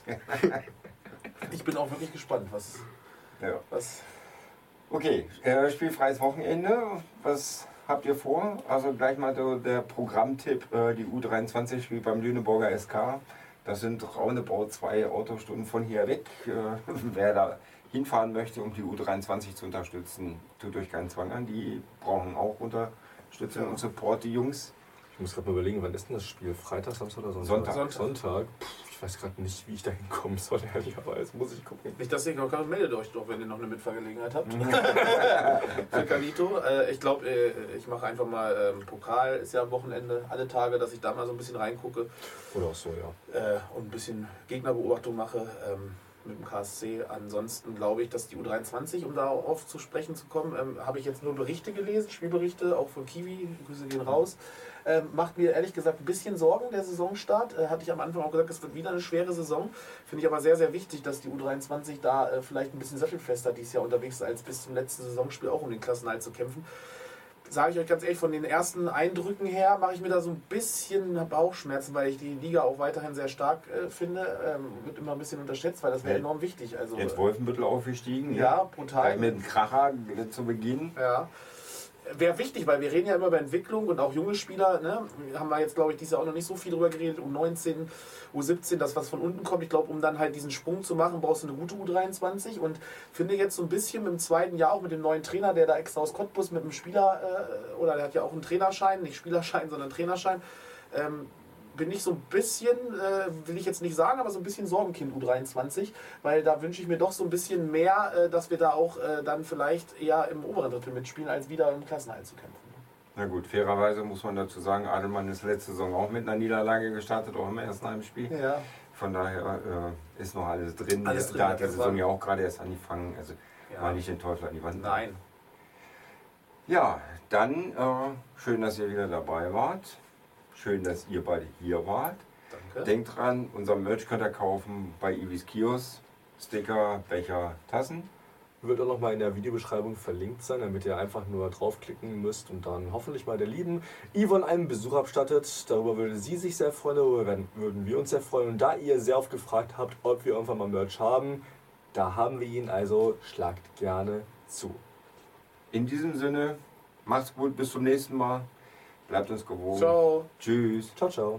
B: ich bin auch wirklich gespannt, was...
A: Ja.
B: was
A: okay, äh, spielfreies Wochenende. Was habt ihr vor? Also gleich mal der, der Programmtipp, äh, die U dreiundzwanzig spielt beim Lüneburger S K. Das sind roundabout zwei Autostunden von hier weg. Äh, wer da hinfahren möchte, um die U dreiundzwanzig zu unterstützen, tut euch keinen Zwang an. Die brauchen auch Unterstützung ja. und Support, die Jungs.
C: Ich muss gerade mal überlegen, wann ist denn das Spiel? Freitag, Samstag oder Sonntag?
A: Sonntag.
C: Sonntag. Sonntag. Puh, ich weiß gerade nicht, wie ich da hinkommen soll, ehrlicherweise. Muss ich gucken.
B: Nicht, dass ihr noch meldet euch doch, wenn ihr noch eine Mitfahrgelegenheit habt. Für Calito. Äh, ich glaube, äh, ich mache einfach mal ähm, Pokal, ist ja am Wochenende, alle Tage, dass ich da mal so ein bisschen reingucke.
C: Oder auch so, ja.
B: Äh, und ein bisschen Gegnerbeobachtung mache. Ähm, mit dem K S C. Ansonsten glaube ich, dass die U dreiundzwanzig, um darauf zu sprechen zu kommen, ähm, habe ich jetzt nur Berichte gelesen, Spielberichte, auch von Kiwi, Grüße gehen raus. Ähm, macht mir ehrlich gesagt ein bisschen Sorgen, der Saisonstart. Äh, hatte ich am Anfang auch gesagt, es wird wieder eine schwere Saison. Finde ich aber sehr, sehr wichtig, dass die U dreiundzwanzig da äh, vielleicht ein bisschen sattelfester dieses Jahr unterwegs ist, als bis zum letzten Saisonspiel auch um den Klassenerhalt zu kämpfen. Sage ich euch ganz ehrlich, von den ersten Eindrücken her mache ich mir da so ein bisschen Bauchschmerzen, weil ich die Liga auch weiterhin sehr stark äh, finde. Ähm, wird immer ein bisschen unterschätzt, weil das wäre enorm wichtig. Also,
A: jetzt Wolfenbüttel aufgestiegen.
B: Ja, ja, brutal.
A: Mit dem Kracher zu Beginn.
B: Ja. Wäre wichtig, weil wir reden ja immer über Entwicklung und auch junge Spieler, ne? Haben wir jetzt, glaube ich, dieses Jahr auch noch nicht so viel drüber geredet, U neunzehn, U siebzehn, das was von unten kommt. Ich glaube, um dann halt diesen Sprung zu machen, brauchst du eine gute U dreiundzwanzig und finde jetzt so ein bisschen mit dem zweiten Jahr auch mit dem neuen Trainer, der da extra aus Cottbus mit dem Spieler, äh, oder der hat ja auch einen Trainerschein, nicht Spielerschein, sondern Trainerschein, ähm, bin ich so ein bisschen, äh, will ich jetzt nicht sagen, aber so ein bisschen Sorgenkind U dreiundzwanzig, weil da wünsche ich mir doch so ein bisschen mehr, äh, dass wir da auch äh, dann vielleicht eher im oberen Drittel mitspielen, als wieder im Klassenerhalt zu kämpfen.
A: Na gut, fairerweise muss man dazu sagen, Adelmann ist letzte Saison auch mit einer Niederlage gestartet, auch im ersten Heimspiel.
B: Ja.
A: Von daher äh, ist noch alles drin.
B: Alles drin
A: da hat die Saison ja auch gerade erst angefangen, also
B: ja.
A: mal nicht den Teufel an die Wand.
B: Nein.
A: Ja, dann äh, schön, dass ihr wieder dabei wart. Schön, dass ihr beide hier wart.
B: Danke.
A: Denkt dran, unser Merch könnt ihr kaufen bei Iwis Kiosk. Sticker, Becher, Tassen.
C: wird auch nochmal in der Videobeschreibung verlinkt sein, damit ihr einfach nur draufklicken müsst und dann hoffentlich mal der lieben Yvonne einen Besuch abstattet. Darüber würde sie sich sehr freuen, darüber werden, würden wir uns sehr freuen. Und da ihr sehr oft gefragt habt, ob wir irgendwann mal Merch haben, da haben wir ihn, also schlagt gerne zu.
A: In diesem Sinne, macht's gut, bis zum nächsten Mal. Bleibt uns gewogen.
B: Ciao.
A: Tschüss.
C: Ciao, ciao.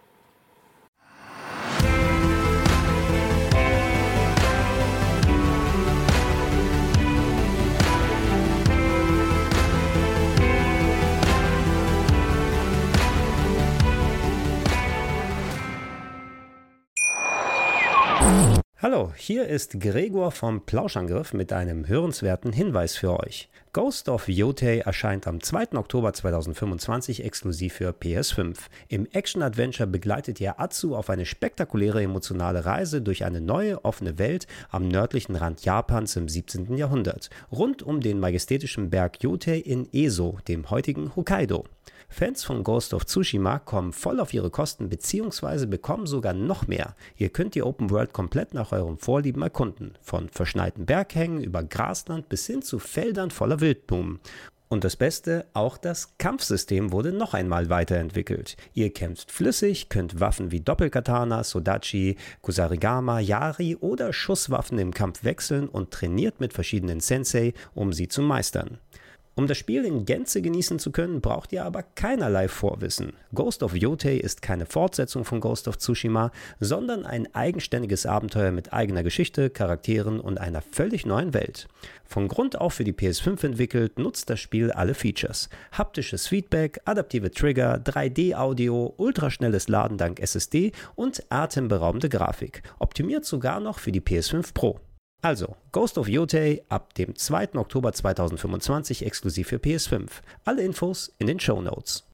D: Hallo, hier ist Gregor vom Plauschangriff mit einem hörenswerten Hinweis für euch. Ghost of Yotei erscheint am zweiten Oktober zweitausendfünfundzwanzig exklusiv für P S fünf. Im Action-Adventure begleitet ihr Atsu auf eine spektakuläre emotionale Reise durch eine neue, offene Welt am nördlichen Rand Japans im siebzehnten Jahrhundert, rund um den majestätischen Berg Yotei in Eso, dem heutigen Hokkaido. Fans von Ghost of Tsushima kommen voll auf ihre Kosten bzw. bekommen sogar noch mehr. Ihr könnt die Open World komplett nach euren Vorlieben erkunden, von verschneiten Berghängen über Grasland bis hin zu Feldern voller Wildblumen. Und das Beste, auch das Kampfsystem wurde noch einmal weiterentwickelt. Ihr kämpft flüssig, könnt Waffen wie Doppelkatana, Sodachi, Kusarigama, Yari oder Schusswaffen im Kampf wechseln und trainiert mit verschiedenen Sensei, um sie zu meistern. Um das Spiel in Gänze genießen zu können, braucht ihr aber keinerlei Vorwissen. Ghost of Yotei ist keine Fortsetzung von Ghost of Tsushima, sondern ein eigenständiges Abenteuer mit eigener Geschichte, Charakteren und einer völlig neuen Welt. Von Grund auf für die P S fünf entwickelt, nutzt das Spiel alle Features. Haptisches Feedback, adaptive Trigger, drei D Audio, ultraschnelles Laden dank S S D und atemberaubende Grafik. Optimiert sogar noch für die P S fünf Pro. Also, Ghost of Yotei ab dem zweiten Oktober zweitausendfünfundzwanzig exklusiv für P S fünf. Alle Infos in den Shownotes.